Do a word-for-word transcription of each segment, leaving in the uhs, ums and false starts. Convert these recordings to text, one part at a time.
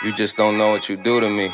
You just don't know what you do to me.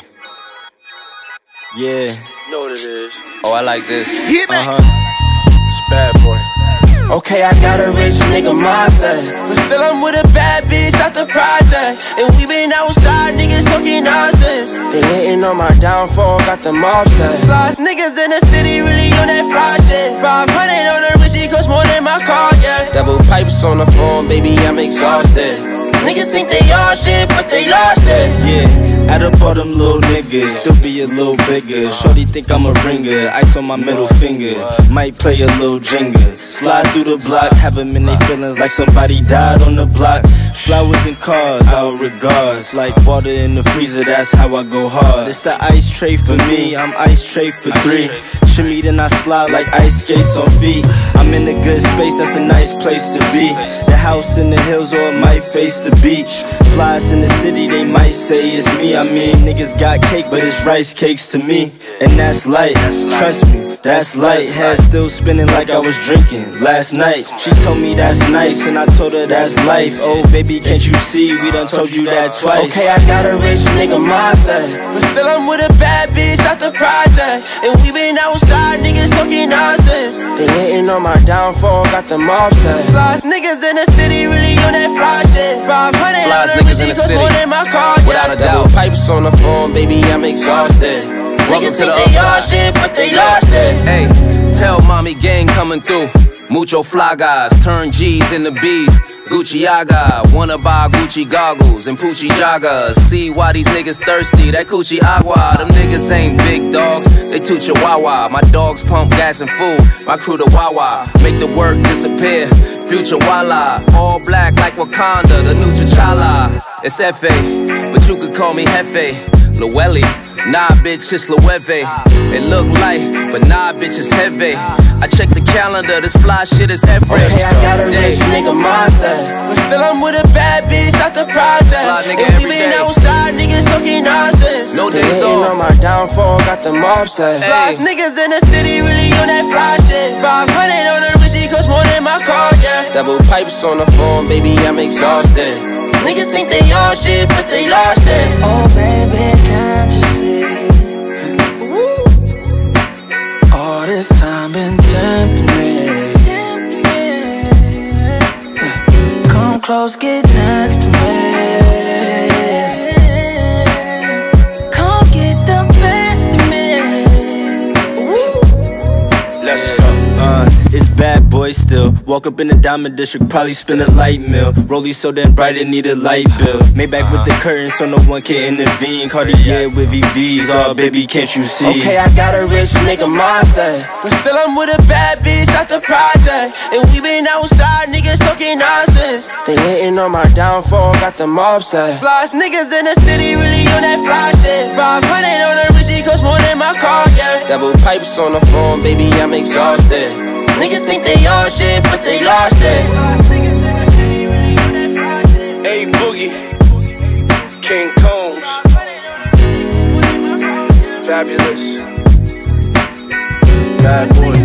Yeah. Know what it is. Oh, I like this. Uh-huh. It's bad boy. Okay, I got a rich nigga mindset, but still I'm with a bad bitch out the project. And we been outside, niggas talking nonsense. They hating on my downfall, got them upset. Flies niggas in the city really on that fly shit. five hundred on a Richie cost more than my car, yeah. Double pipes on the phone, baby, I'm exhausted. Niggas think they all shit, but they lost it. Yeah, add up all them little niggas, still be a little bigger. Shorty think I'm a ringer, ice on my middle finger. Might play a little Jenga. Slide through the block, have them in their feelings like somebody died on the block. Flowers and cars, out regards. Like water in the freezer, that's how I go hard. It's the ice tray for me, I'm ice tray for three. Shimmy then I slide like ice skates on feet. I'm in a good space, that's a nice place to be. The house in the hills or it might face the beach. Flies in the city, they might say it's me. I mean, niggas got cake, but it's rice cakes to me. And that's light, trust me, that's light. Head still spinning like I was drinking last night. She told me that's nice, and I told her that's life. Oh, baby, can't you see, we done told you that twice. Okay, I got a rich nigga mindset, but still I'm with a bad bitch out the project. And we been outside, niggas talking nonsense. They hating on my downfall, got them upset. Flies niggas in the city really on that fly shit. five hundred Flies niggas in the city, more than my car, without a doubt. Double pipes on the phone, baby, I'm exhausted. Welcome Niggas to the think they all upside. shit, but they lost it. Hey, tell mommy gang coming through. Mucho fly guys, turn G's into B's. Gucci Aga, wanna buy Gucci goggles and Poochie joggers. See why these niggas thirsty, that Coochie Agua. Them niggas ain't big dogs, they too chihuahua. My dogs pump gas and food, my crew the Wawa. Make the work disappear, future Walla. All black like Wakanda, the new T'Challa. It's F A, but you could call me Hefe. Luelli, nah bitch, it's Lueve. It look light, but nah bitch, it's heavy. I check the calendar, this fly shit is every Okay, I got a rich nigga mindset, but still I'm with a bad bitch out the project. Fly nigga and we every been day. outside, niggas talking nonsense. No They days hating off. on my downfall, got them upset. Hey. Flies niggas in the city really on that fly shit. five hundred on a Richie cost more than my car, yeah. Double pipes on the phone, baby, I'm exhausted. Niggas think they all shit, but they lost it. Oh baby, can't you see? All this time been tempting me. Come close, get next to me. Come get the best of me. Let's go. Uh, it's bad boy still. Walk up in the diamond district, probably spin a light mill. Rollie so damn bright it need a light bill. Maybach with the curtains so no one can intervene. Cartier with V Vs, oh baby can't you see? Okay, I got a rich nigga mindset, but still I'm with a bad bitch out the project. And we been outside, niggas talking nonsense. They hating on my downfall, got them upset. Flies niggas in the city really on that fly shit. five hundred on a Richie cost more than my car, yeah. Double pipes on the phone, baby, I'm exhausted. Niggas think they all shit, but they lost it. A Boogie, King Combs, Fabulous, Bad Boy.